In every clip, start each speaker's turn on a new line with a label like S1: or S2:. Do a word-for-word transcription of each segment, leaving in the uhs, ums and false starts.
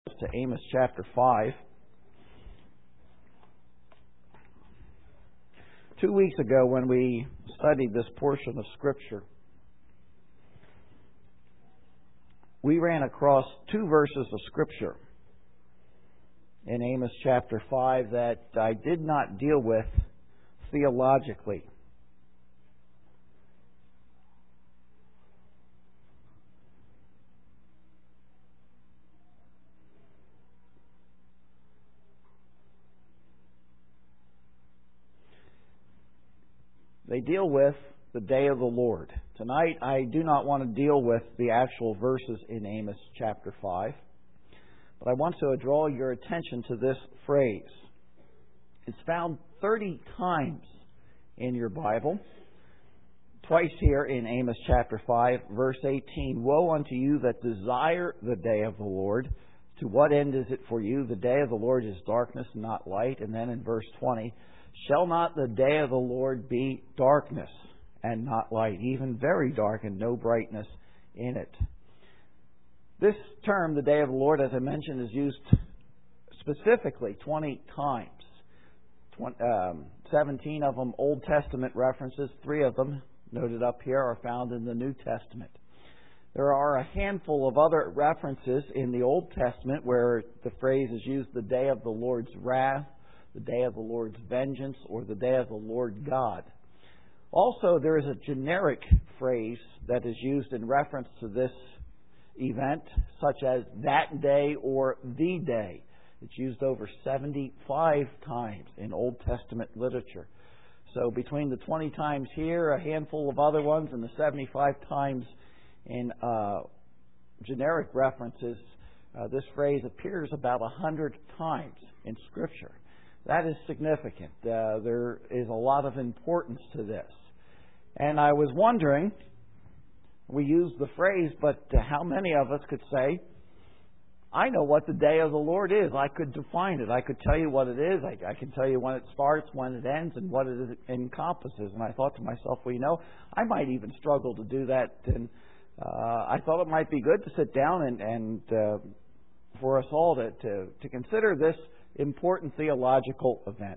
S1: To Amos chapter five. Two weeks ago, when we studied this portion of Scripture, we ran across two verses of Scripture in Amos chapter five that I did not deal with theologically. They deal with the day of the Lord. Tonight, I do not want to deal with the actual verses in Amos chapter five, but I want to draw your attention to this phrase. It's found thirty times in your Bible. Twice here in Amos chapter five, verse eighteen. Woe unto you that desire the day of the Lord. To what end is it for you? The day of the Lord is darkness, not light. And then in verse twenty, shall not the day of the Lord be darkness and not light, even very dark and no brightness in it? This term, the day of the Lord, as I mentioned, is used specifically twenty times. seventeen of them Old Testament references. Three of them, noted up here, are found in the New Testament. There are a handful of other references in the Old Testament where the phrase is used, the day of the Lord's wrath, the day of the Lord's vengeance, or the day of the Lord God. Also, there is a generic phrase that is used in reference to this event, such as that day or the day. It's used over seventy-five times in Old Testament literature. So between the twenty times here, a handful of other ones, and the seventy-five times in uh, generic references, uh, this phrase appears about one hundred times in Scripture. That is significant. Uh, there is a lot of importance to this. And I was wondering, we use the phrase, but how many of us could say, I know what the day of the Lord is. I could define it. I could tell you what it is. I, I can tell you when it starts, when it ends, and what it encompasses. And I thought to myself, well, you know, I might even struggle to do that. And uh, I thought it might be good to sit down and, and uh, for us all to, to, to consider this important theological event.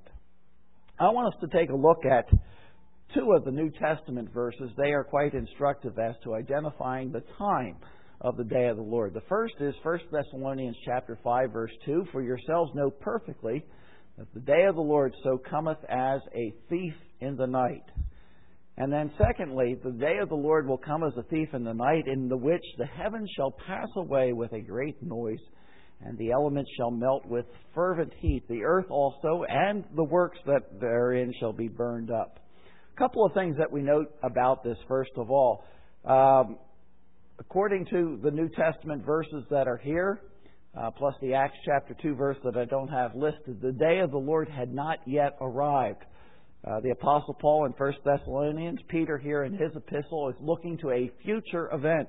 S1: I want us to take a look at two of the New Testament verses. They are quite instructive as to identifying the time of the day of the Lord. The first is First Thessalonians chapter five, verse two. For yourselves know perfectly that the day of the Lord so cometh as a thief in the night. And then secondly, the day of the Lord will come as a thief in the night, in the which the heavens shall pass away with a great noise, and the elements shall melt with fervent heat. The earth also and the works that therein shall be burned up. A couple of things that we note about this, first of all. Um, according to the New Testament verses that are here, uh, plus the Acts chapter two verse that I don't have listed, the day of the Lord had not yet arrived. Uh, the Apostle Paul in First Thessalonians, Peter here in his epistle, is looking to a future event.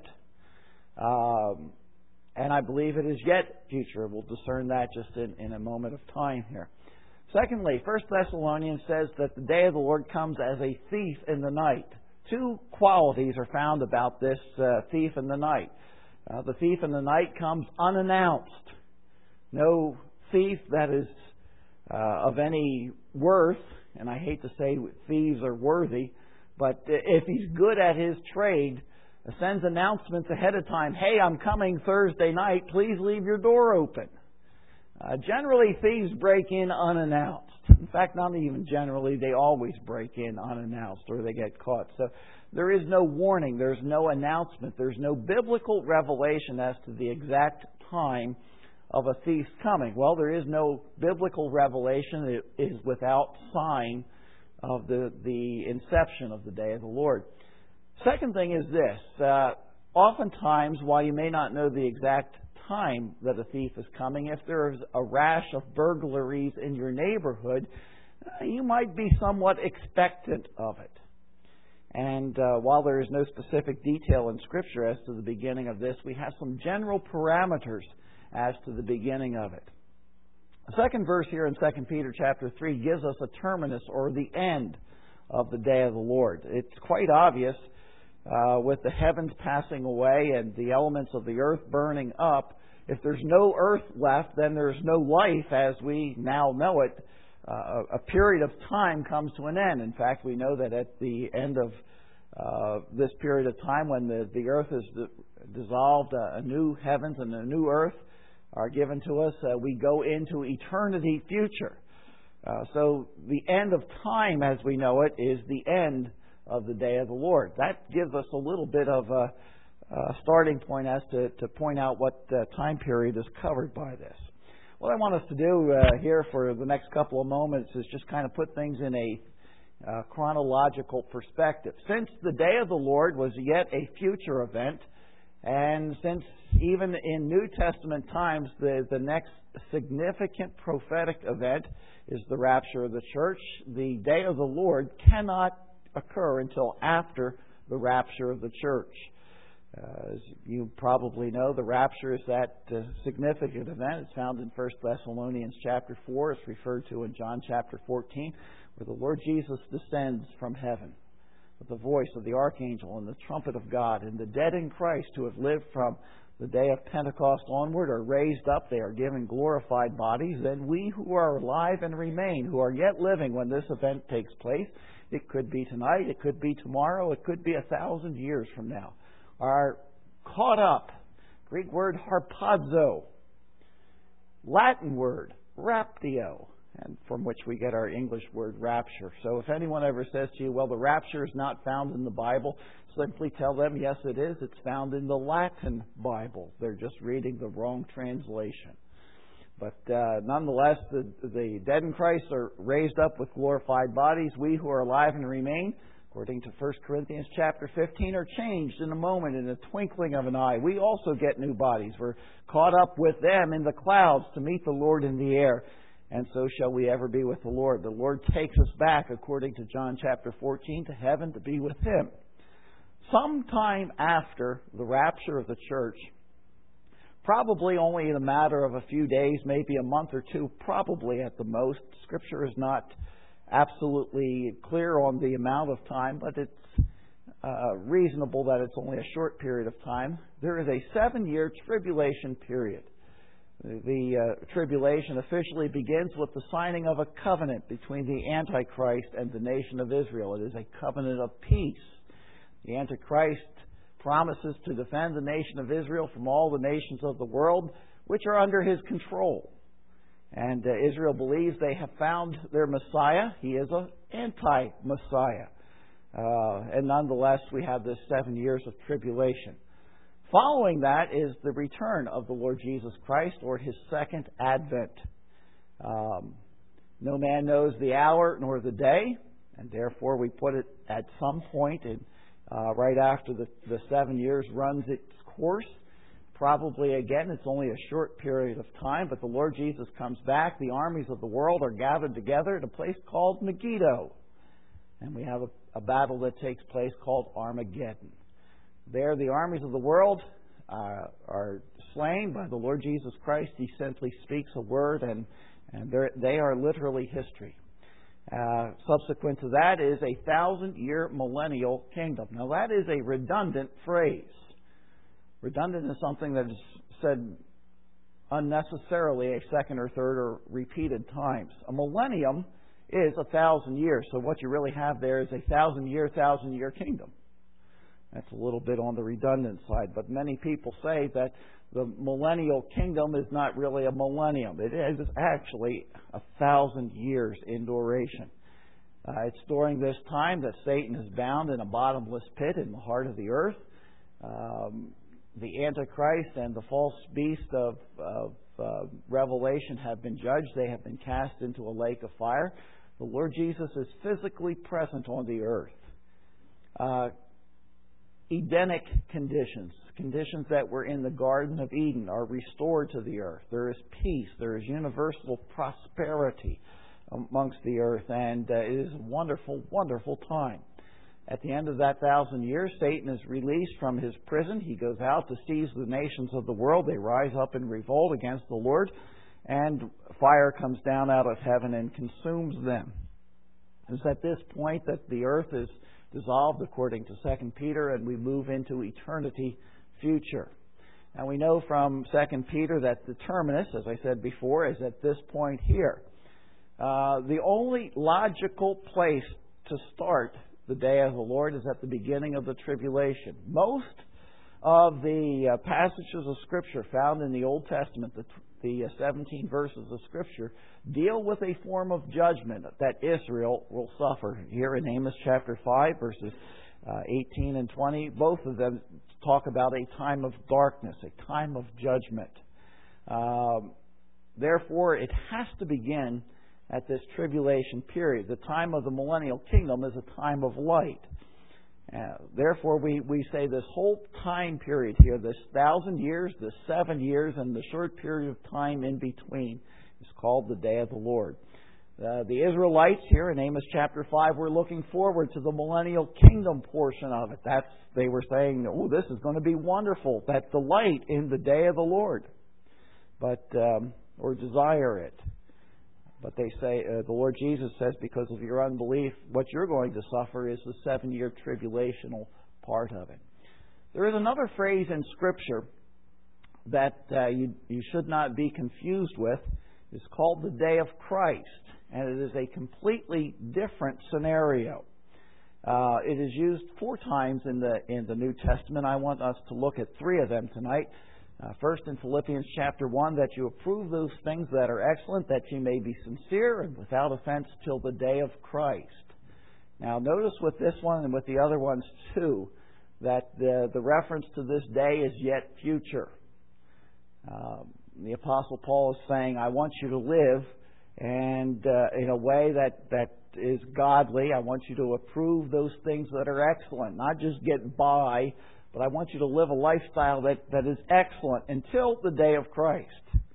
S1: Um, And I believe it is yet future. We'll discern that just in, in a moment of time here. Secondly, First Thessalonians says that the day of the Lord comes as a thief in the night. Two qualities are found about this uh, thief in the night. Uh, the thief in the night comes unannounced. No thief that is uh, of any worth, and I hate to say thieves are worthy, but if he's good at his trade, sends announcements ahead of time. Hey, I'm coming Thursday night. Please leave your door open. Uh, generally, thieves break in unannounced. In fact, not even generally. They always break in unannounced or they get caught. So there is no warning. There's no announcement. There's no biblical revelation as to the exact time of a thief's coming. Well, there is no biblical revelation. It is without sign of the, the inception of the day of the Lord. Second thing is this. Uh, oftentimes, while you may not know the exact time that a thief is coming, if there is a rash of burglaries in your neighborhood, uh, you might be somewhat expectant of it. And uh, while there is no specific detail in Scripture as to the beginning of this, we have some general parameters as to the beginning of it. The second verse here in Second Peter chapter three gives us a terminus, or the end of the day of the Lord. It's quite obvious uh, with the heavens passing away and the elements of the earth burning up, if there's no earth left, then there's no life as we now know it. Uh, a period of time comes to an end. In fact, we know that at the end of uh, this period of time, when the, the earth is dissolved, uh, a new heavens and a new earth are given to us, uh, we go into eternity future. Uh, so the end of time as we know it is the end of the day of the Lord. That gives us a little bit of a, a starting point as to, to point out what uh, time period is covered by this. What I want us to do uh, here for the next couple of moments is just kind of put things in a uh, chronological perspective. Since the day of the Lord was yet a future event, and since even in New Testament times the, the next significant prophetic event is the rapture of the church, the day of the Lord cannot occur until after the rapture of the church. Uh, as you probably know, the rapture is that uh, significant event. It's found in First Thessalonians chapter four. It's referred to in John chapter fourteen, where the Lord Jesus descends from heaven with the voice of the archangel and the trumpet of God. And the dead in Christ who have lived from the day of Pentecost onward are raised up. They are given glorified bodies. Then we who are alive and remain, who are yet living when this event takes place, it could be tonight, it could be tomorrow, it could be a thousand years from now, are caught up. Greek word harpazo, Latin word raptio, and from which we get our English word rapture. So if anyone ever says to you, well, the rapture is not found in the Bible, simply tell them, yes, it is. It's found in the Latin Bible. They're just reading the wrong translation. But uh, nonetheless, the, the dead in Christ are raised up with glorified bodies. We who are alive and remain, according to First Corinthians chapter fifteen, are changed in a moment, in a twinkling of an eye. We also get new bodies. We're caught up with them in the clouds to meet the Lord in the air. And so shall we ever be with the Lord. The Lord takes us back, according to John chapter fourteen, to heaven to be with Him. Sometime after the rapture of the church, probably only in a matter of a few days, maybe a month or two, probably at the most. Scripture is not absolutely clear on the amount of time, but it's uh, reasonable that it's only a short period of time. There is a seven-year tribulation period. The uh, tribulation officially begins with the signing of a covenant between the Antichrist and the nation of Israel. It is a covenant of peace. The Antichrist promises to defend the nation of Israel from all the nations of the world which are under his control. And uh, Israel believes they have found their Messiah. He is an anti-Messiah. Uh, and nonetheless, we have this seven years of tribulation. Following that is the return of the Lord Jesus Christ, or His second advent. Um, no man knows the hour nor the day, and therefore we put it at some point in Uh, right after the, the seven years runs its course. Probably, again, it's only a short period of time, but the Lord Jesus comes back. The armies of the world are gathered together at a place called Megiddo. And we have a, a battle that takes place called Armageddon. There, the armies of the world uh, are slain by the Lord Jesus Christ. He simply speaks a word, and, and they are literally history. Uh, subsequent to that is a thousand-year millennial kingdom. Now, that is a redundant phrase. Redundant is something that is said unnecessarily a second or third or repeated times. A millennium is a thousand years. So what you really have there is a thousand-year, thousand-year kingdom. That's a little bit on the redundant side. But many people say that the millennial kingdom is not really a millennium. It is actually a thousand years in duration. Uh, it's during this time that Satan is bound in a bottomless pit in the heart of the earth. Um, the Antichrist and the false beast of, of uh, Revelation have been judged. They have been cast into a lake of fire. The Lord Jesus is physically present on the earth. Uh, Edenic conditions, conditions that were in the Garden of Eden, are restored to the earth. There is peace. There is universal prosperity amongst the earth, and uh, it is a wonderful, wonderful time. At the end of that thousand years, Satan is released from his prison. He goes out to seize the nations of the world. They rise up in revolt against the Lord, and fire comes down out of heaven and consumes them. It's at this point that the earth is dissolved, according to Second Peter, and we move into eternity future. And we know from Second Peter that the terminus, as I said before, is at this point here. Uh, the only logical place to start the day of the Lord is at the beginning of the tribulation. Most of the uh, passages of Scripture found in the Old Testament, the, the uh, seventeen verses of Scripture, deal with a form of judgment that Israel will suffer. Here in Amos chapter five, verses uh, eighteen and twenty, both of them talk about a time of darkness, a time of judgment. Um, therefore, it has to begin at this tribulation period. The time of the millennial kingdom is a time of light. Uh, therefore, we, we say this whole time period here, this thousand years, this seven years, and the short period of time in between is called the day of the Lord. Uh, the Israelites here in Amos chapter five were looking forward to the millennial kingdom portion of it. That's, they were saying, oh, this is going to be wonderful. That delight in the day of the Lord. But, um, or desire it. But they say, uh, the Lord Jesus says, because of your unbelief, what you're going to suffer is the seven-year tribulational part of it. There is another phrase in Scripture that uh, you, you should not be confused with. It's called the day of Christ. And it is a completely different scenario. Uh, it is used four times in the in the New Testament. I want us to look at three of them tonight. Uh, first, in Philippians chapter one, that you approve those things that are excellent, that you may be sincere and without offense till the day of Christ. Now, notice with this one and with the other ones too, that the, the reference to this day is yet future. Uh, the Apostle Paul is saying, I want you to live and uh, in a way that, that is godly. I want you to approve those things that are excellent, not just get by, but I want you to live a lifestyle that, that is excellent until the day of Christ.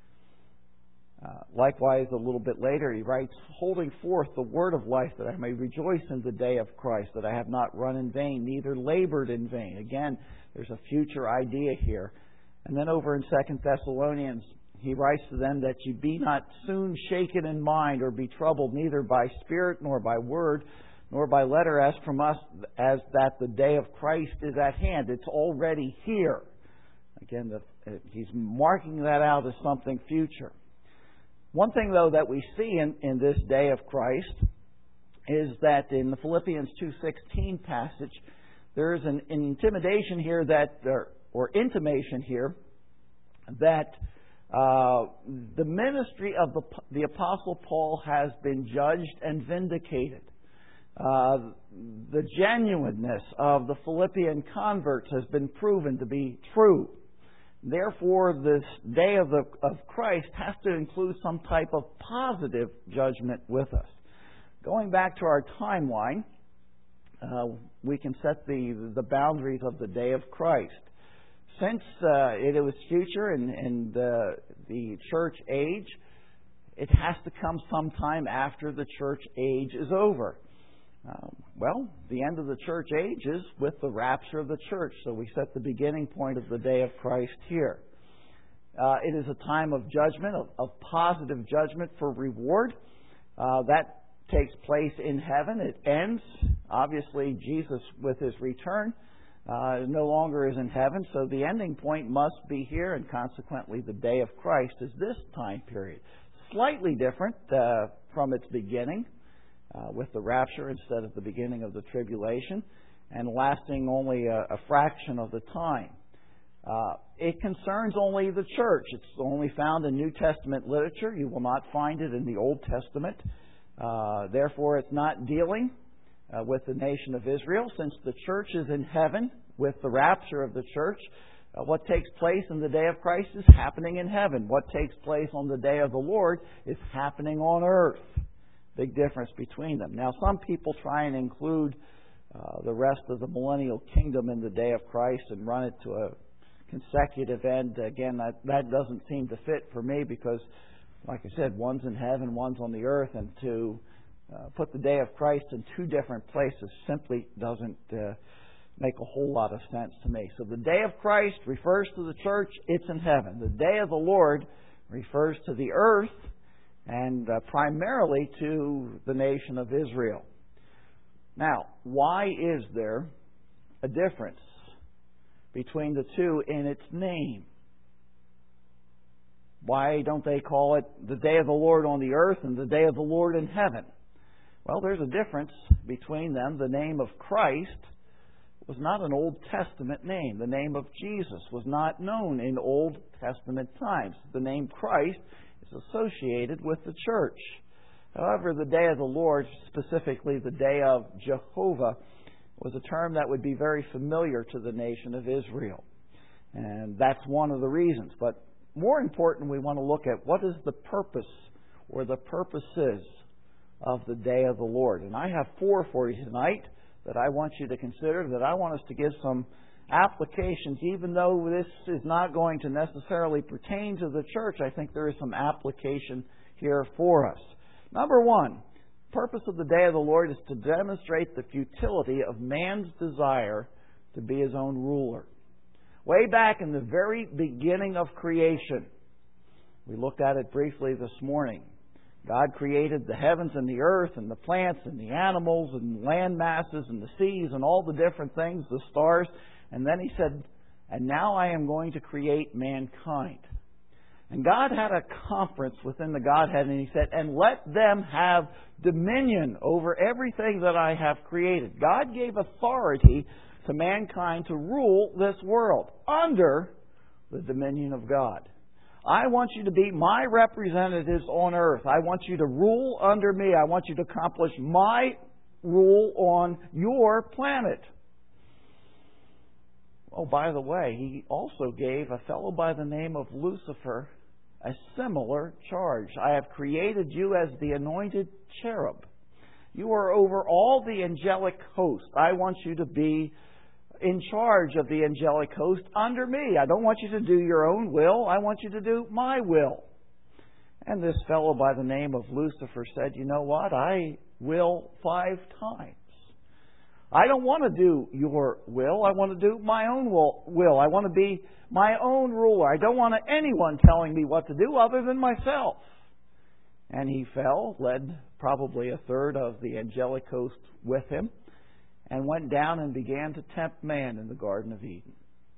S1: Uh, likewise, a little bit later, he writes, holding forth the word of life, that I may rejoice in the day of Christ, that I have not run in vain, neither labored in vain. Again, there's a future idea here. And then over in Second Thessalonians, he writes to them that you be not soon shaken in mind or be troubled, neither by spirit nor by word, nor by letter as from us, as that the day of Christ is at hand. It's already here. Again, the, he's marking that out as something future. One thing, though, that we see in, in this day of Christ is that in the Philippians two sixteen passage, there is an, an intimidation here that, or, or intimation here, that uh, the ministry of the, the Apostle Paul has been judged and vindicated. Uh, the genuineness of the Philippian converts has been proven to be true. Therefore, this day of, the, of Christ has to include some type of positive judgment with us. Going back to our timeline, uh, we can set the, the boundaries of the day of Christ. Since uh, it was future and, and uh, the church age, it has to come sometime after the church age is over. Um, well, the end of the church age is with the rapture of the church. So we set the beginning point of the day of Christ here. Uh, it is a time of judgment, of, of positive judgment for reward. Uh, that takes place in heaven. It ends. Obviously, Jesus, with His return, uh, no longer is in heaven. So the ending point must be here, and consequently the day of Christ is this time period. Slightly different uh, from its beginning. Uh, with the rapture instead of the beginning of the tribulation, and lasting only a, a fraction of the time. Uh, it concerns only the church. It's only found in New Testament literature. You will not find it in the Old Testament. Uh, therefore, it's not dealing uh, with the nation of Israel. Since the church is in heaven with the rapture of the church, uh, what takes place in the day of Christ is happening in heaven. What takes place on the day of the Lord is happening on earth. Big difference between them. Now, some people try and include uh, the rest of the millennial kingdom in the day of Christ and run it to a consecutive end. Again, that, that doesn't seem to fit for me because, like I said, one's in heaven, one's on the earth, and to uh, put the day of Christ in two different places simply doesn't uh, make a whole lot of sense to me. So the day of Christ refers to the church, it's in heaven. The day of the Lord refers to the earth, and uh, primarily to the nation of Israel. Now, why is there a difference between the two in its name? Why don't they call it the day of the Lord on the earth and the day of the Lord in heaven? Well, there's a difference between them. The name of Christ was not an Old Testament name. The name of Jesus was not known in Old Testament times. The name Christ is associated with the church. However, the day of the Lord, specifically the day of Jehovah, was a term that would be very familiar to the nation of Israel. And that's one of the reasons. But more important, we want to look at what is the purpose or the purposes of the day of the Lord. And I have four for you tonight that I want you to consider, that I want us to give some applications. Even though this is not going to necessarily pertain to the church, I think there is some application here for us. Number one, the purpose of the day of the Lord is to demonstrate the futility of man's desire to be his own ruler. Way back in the very beginning of creation, we looked at it briefly this morning. God created the heavens and the earth and the plants and the animals and land masses and the seas and all the different things, the stars. And then He said, and now I am going to create mankind. And God had a conference within the Godhead, and He said, and let them have dominion over everything that I have created. God gave authority to mankind to rule this world under the dominion of God. I want you to be my representatives on earth. I want you to rule under me. I want you to accomplish my rule on your planet. Oh, by the way, He also gave a fellow by the name of Lucifer a similar charge. I have created you as the anointed cherub. You are over all the angelic host. I want you to be in charge of the angelic host under me. I don't want you to do your own will. I want you to do my will. And this fellow by the name of Lucifer said, you know what? I will five times. I don't want to do your will. I want to do my own will. I want to be my own ruler. I don't want anyone telling me what to do other than myself. And he fell, led probably a third of the angelic host with him, and went down and began to tempt man in the Garden of Eden.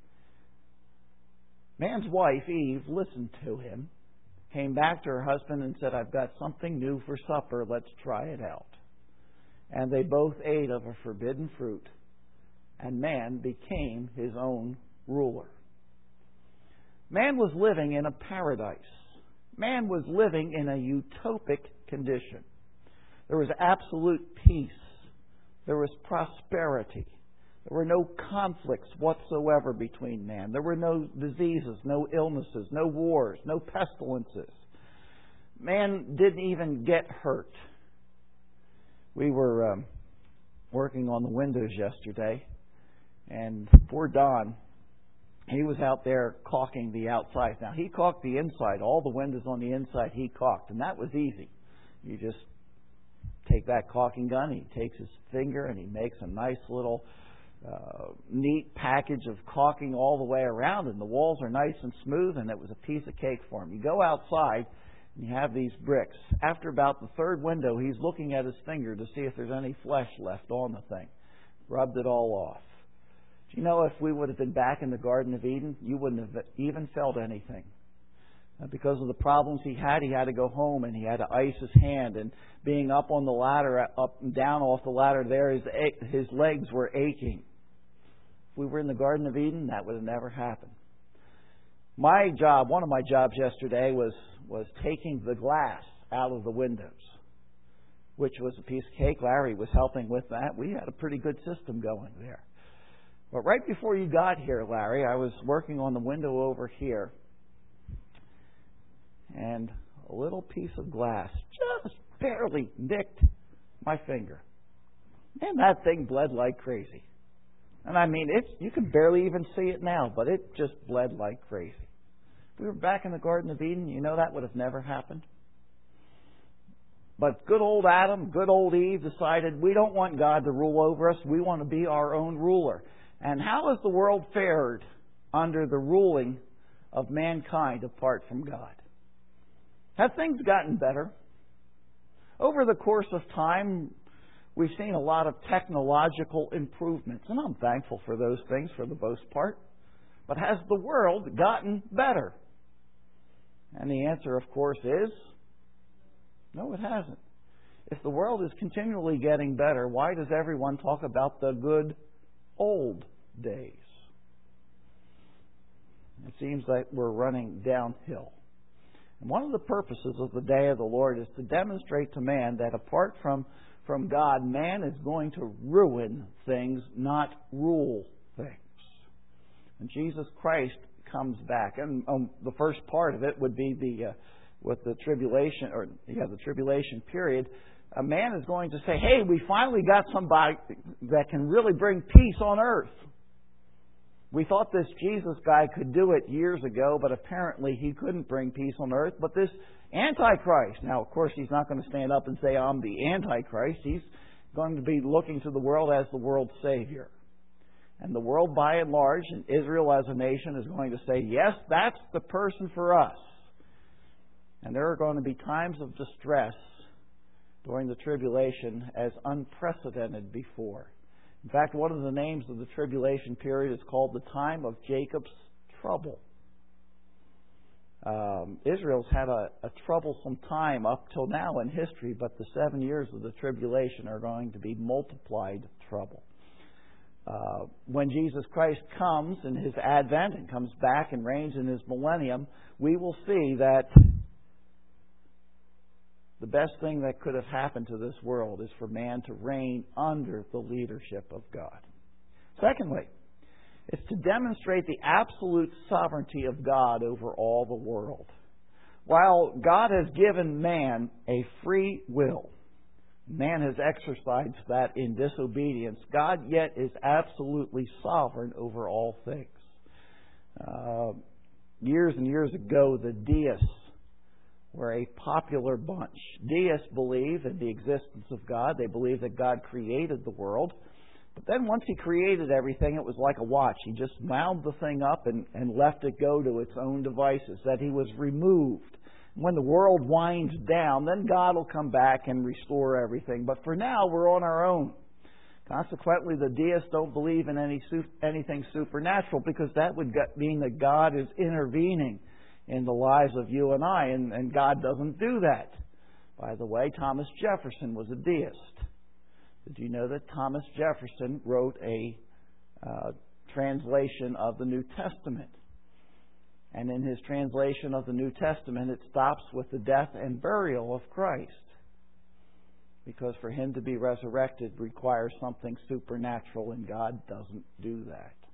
S1: Man's wife, Eve, listened to him, came back to her husband and said, I've got something new for supper. Let's try it out. And they both ate of a forbidden fruit, and man became his own ruler. Man was living in a paradise. Man was living in a utopic condition. There was absolute peace. There was prosperity. There were no conflicts whatsoever between man. There were no diseases, no illnesses, no wars, no pestilences. Man didn't even get hurt. We were um, working on the windows yesterday, and poor Don, he was out there caulking the outside. Now, he caulked the inside. All the windows on the inside he caulked, and that was easy. You just take that caulking gun, he takes his finger, and he makes a nice little uh, neat package of caulking all the way around, and the walls are nice and smooth, and it was a piece of cake for him. You go outside, and you have these bricks. After about the third window, he's looking at his finger to see if there's any flesh left on the thing. Rubbed it all off. Do you know, if we would have been back in the Garden of Eden, you wouldn't have even felt anything. Because of the problems he had, he had to go home and he had to ice his hand. And being up on the ladder, up and down off the ladder there, his, his legs were aching. If we were in the Garden of Eden, that would have never happened. My job, one of my jobs yesterday was, was taking the glass out of the windows, which was a piece of cake. Larry was helping with that. We had a pretty good system going there. But right before you got here, Larry, I was working on the window over here, and a little piece of glass just barely nicked my finger. And that thing bled like crazy. And I mean, it's, you can barely even see it now, but it just bled like crazy. If we were back in the Garden of Eden, you know that would have never happened. But good old Adam, good old Eve decided we don't want God to rule over us. We want to be our own ruler. And how has the world fared under the ruling of mankind apart from God? Have things gotten better? Over the course of time, we've seen a lot of technological improvements, and I'm thankful for those things for the most part. But has the world gotten better? And the answer, of course, is no, it hasn't. If the world is continually getting better, why does everyone talk about the good old days? It seems like we're running downhill. And one of the purposes of the day of the Lord is to demonstrate to man that apart from, from God, man is going to ruin things, not rule things. When Jesus Christ comes back, and um, the first part of it would be the uh, with the tribulation, or yeah, the tribulation period. A man is going to say, "Hey, we finally got somebody that can really bring peace on earth. We thought this Jesus guy could do it years ago, but apparently he couldn't bring peace on earth. But this Antichrist," now, of course, he's not going to stand up and say, "I'm the Antichrist." He's going to be looking to the world as the world's Savior. And the world, by and large, and Israel as a nation, is going to say, "Yes, that's the person for us." And there are going to be times of distress during the tribulation as unprecedented before. In fact, one of the names of the tribulation period is called the time of Jacob's trouble. Um, Israel's had a, a troublesome time up till now in history, but the seven years of the tribulation are going to be multiplied trouble. Uh, when Jesus Christ comes in His advent and comes back and reigns in His millennium, we will see that the best thing that could have happened to this world is for man to reign under the leadership of God. Secondly, it's to demonstrate the absolute sovereignty of God over all the world. While God has given man a free will, man has exercised that in disobedience, God yet is absolutely sovereign over all things. Uh, years and years ago, the deists were a popular bunch. Deists believe in the existence of God. They believe that God created the world. But then once He created everything, it was like a watch. He just wound the thing up and, and left it go to its own devices, that He was removed. When the world winds down, then God will come back and restore everything. But for now, we're on our own. Consequently, the deists don't believe in any anything supernatural, because that would mean that God is intervening in the lives of you and I, and, and God doesn't do that. By the way, Thomas Jefferson was a deist. Did you know that Thomas Jefferson wrote a uh, translation of the New Testament? And in his translation of the New Testament, it stops with the death and burial of Christ. Because for Him to be resurrected requires something supernatural, and God doesn't do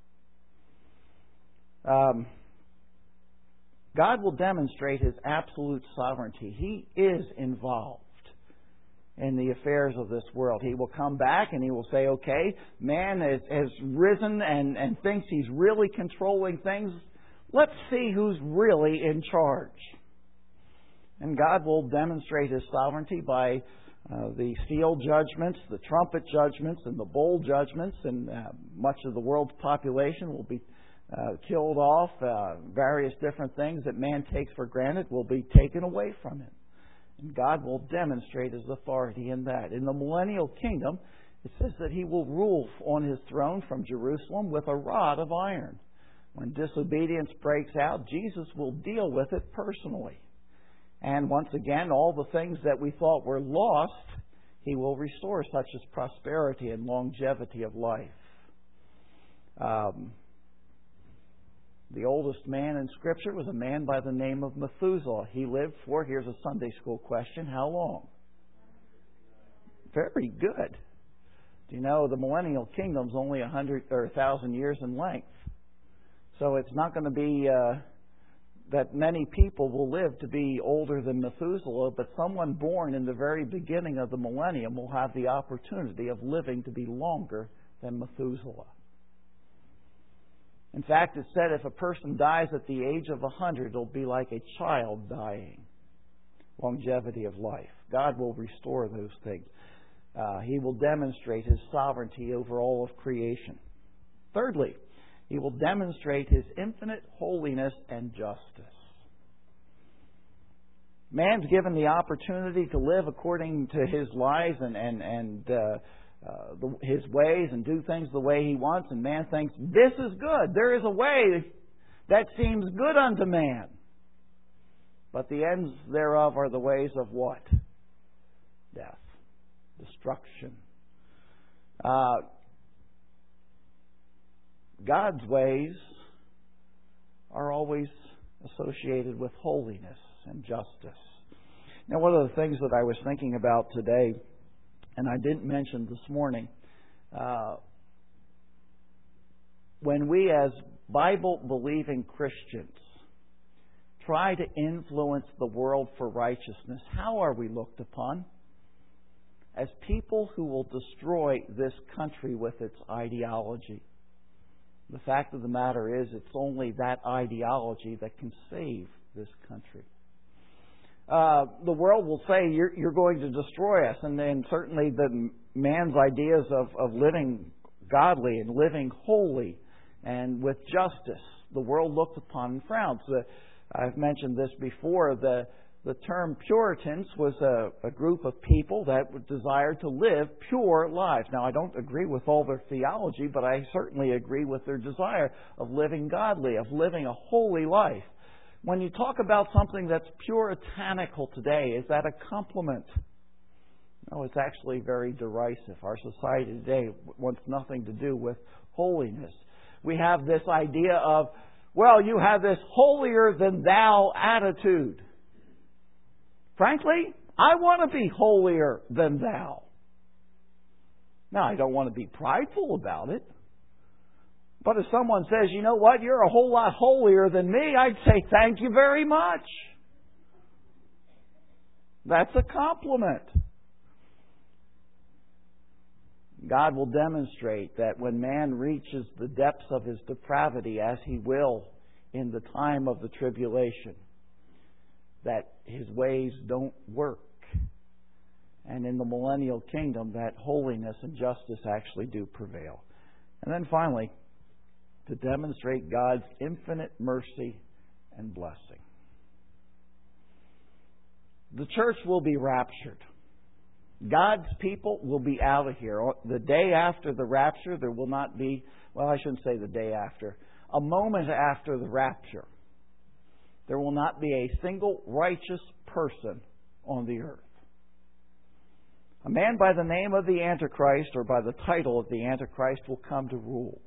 S1: that. Um, God will demonstrate His absolute sovereignty. He is involved in the affairs of this world. He will come back and He will say, okay, man has, has risen and, and thinks he's really controlling things. Let's see who's really in charge. And God will demonstrate His sovereignty by uh, the seal judgments, the trumpet judgments, and the bowl judgments, and uh, much of the world's population will be Uh, killed off. Uh, various different things that man takes for granted will be taken away from him. And God will demonstrate His authority in that. In the millennial kingdom, it says that He will rule on His throne from Jerusalem with a rod of iron. When disobedience breaks out, Jesus will deal with it personally. And once again, all the things that we thought were lost, He will restore, such as prosperity and longevity of life. Um, The oldest man in Scripture was a man by the name of Methuselah. He lived for, here's a Sunday school question, how long? Very good. Do you know the millennial kingdom's only a hundred or a thousand years in length? So it's not going to be uh, that many people will live to be older than Methuselah, but someone born in the very beginning of the millennium will have the opportunity of living to be longer than Methuselah. In fact, it said if a person dies at the age of a hundred, it'll be like a child dying. Longevity of life. God will restore those things. Uh, he will demonstrate His sovereignty over all of creation. Thirdly, He will demonstrate His infinite holiness and justice. Man's given the opportunity to live according to his lives and, and, and uh, Uh, the, his ways and do things the way he wants, and man thinks, this is good. There is a way that seems good unto man. But the ends thereof are the ways of what? Death. Destruction. Uh, God's ways are always associated with holiness and justice. Now, one of the things that I was thinking about today, and I didn't mention this morning, uh, when we as Bible-believing Christians try to influence the world for righteousness, how are we looked upon? As people who will destroy this country with its ideology. The fact of the matter is, it's only that ideology that can save this country. Uh, the world will say, you're, you're going to destroy us. And then certainly the man's ideas of, of living godly and living holy and with justice, the world looks upon and frowns. Uh, I've mentioned this before. The, the term Puritans was a, a group of people that desired to live pure lives. Now, I don't agree with all their theology, but I certainly agree with their desire of living godly, of living a holy life. When you talk about something that's puritanical today, is that a compliment? No, it's actually very derisive. Our society today wants nothing to do with holiness. We have this idea of, well, you have this holier than thou attitude. Frankly, I want to be holier than thou. Now, I don't want to be prideful about it. But if someone says, you know what, you're a whole lot holier than me, I'd say, thank you very much. That's a compliment. God will demonstrate that when man reaches the depths of his depravity, as he will in the time of the tribulation, that his ways don't work. And in the millennial kingdom, that holiness and justice actually do prevail. And then finally, to demonstrate God's infinite mercy and blessing. The church will be raptured. God's people will be out of here. The day after the rapture, there will not be, well, I shouldn't say the day after, a moment after the rapture, there will not be a single righteous person on the earth. A man by the name of the Antichrist, or by the title of the Antichrist, will come to rule.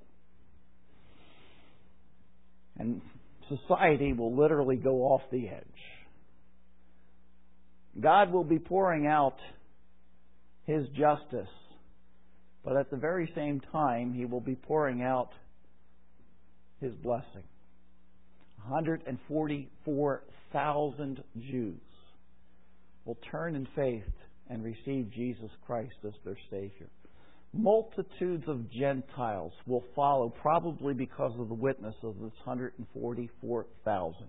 S1: And society will literally go off the edge. God will be pouring out His justice, but at the very same time, He will be pouring out His blessing. one hundred forty-four thousand Jews will turn in faith and receive Jesus Christ as their Savior. Multitudes of Gentiles will follow, probably because of the witness of this one hundred forty-four thousand.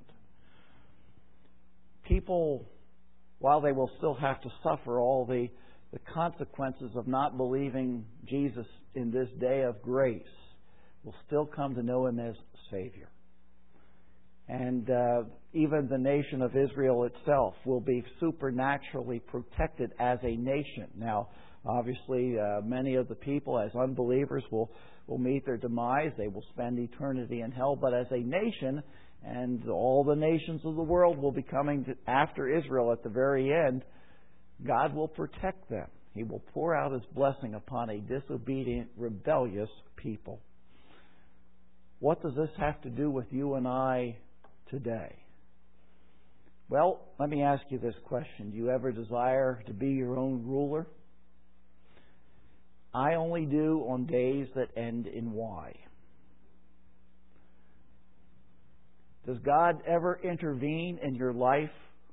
S1: People, while they will still have to suffer all the, the consequences of not believing Jesus in this day of grace, will still come to know Him as Savior. And uh, even the nation of Israel itself will be supernaturally protected as a nation. Now, obviously, uh, many of the people, as unbelievers, will, will meet their demise. They will spend eternity in hell. But as a nation, and all the nations of the world will be coming to, after Israel at the very end, God will protect them. He will pour out His blessing upon a disobedient, rebellious people. What does this have to do with you and I today? Well, let me ask you this question. Do you ever desire to be your own ruler? I only do on days that end in Y. Does God ever intervene in your life?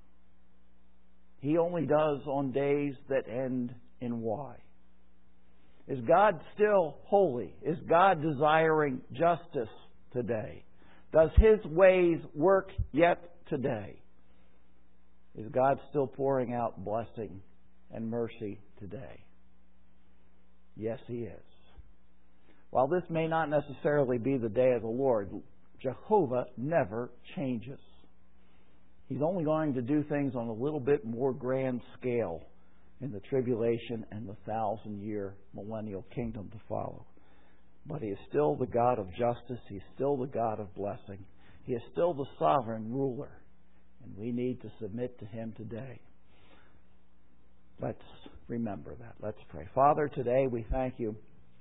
S1: He only does on days that end in Y. Is God still holy? Is God desiring justice today? Does His ways work yet today? Is God still pouring out blessing and mercy today? Yes, He is. While this may not necessarily be the day of the Lord, Jehovah never changes. He's only going to do things on a little bit more grand scale in the tribulation and the thousand-year millennial kingdom to follow. But He is still the God of justice. He is still the God of blessing. He is still the sovereign ruler. And we need to submit to Him today. Let's remember that. Let's pray. Father, today we thank You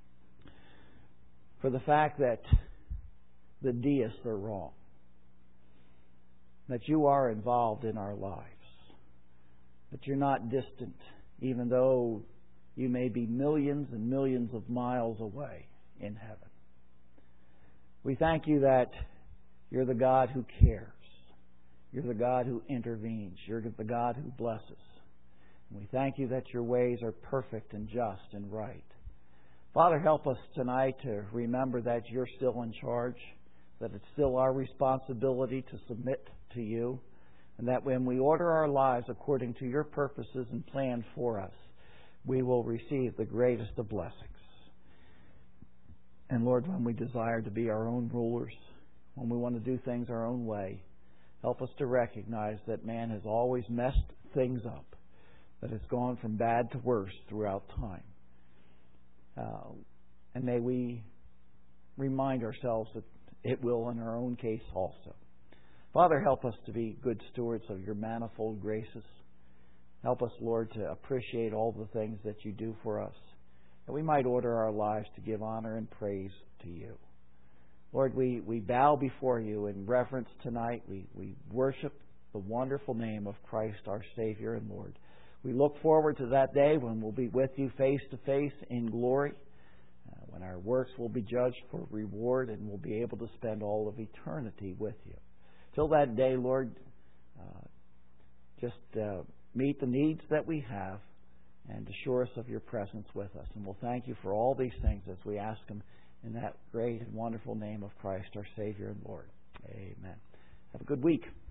S1: for the fact that the deists are wrong. That You are involved in our lives. That You're not distant, even though You may be millions and millions of miles away in heaven. We thank You that You're the God who cares. You're the God who intervenes. You're the God who blesses. And we thank You that Your ways are perfect and just and right. Father, help us tonight to remember that You're still in charge, that it's still our responsibility to submit to You, and that when we order our lives according to Your purposes and plan for us, we will receive the greatest of blessings. And Lord, when we desire to be our own rulers, when we want to do things our own way, help us to recognize that man has always messed things up, that it's gone from bad to worse throughout time. Uh, and may we remind ourselves that it will in our own case also. Father, help us to be good stewards of Your manifold graces. Help us, Lord, to appreciate all the things that You do for us, that we might order our lives to give honor and praise to You. Lord, we, we bow before You in reverence tonight. We, we worship the wonderful name of Christ, our Savior and Lord. We look forward to that day when we'll be with You face to face in glory, uh, when our works will be judged for reward and we'll be able to spend all of eternity with You. Till that day, Lord, uh, just uh, meet the needs that we have and assure us of Your presence with us. And we'll thank You for all these things as we ask them in that great and wonderful name of Christ, our Savior and Lord. Amen. Have a good week.